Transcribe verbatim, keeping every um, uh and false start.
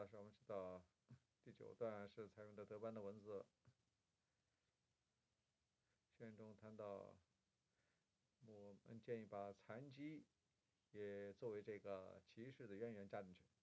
老师，我们知道第九段是采用的德班的文字，序言中谈到，我们建议把残疾也作为这个歧视的渊源加进去。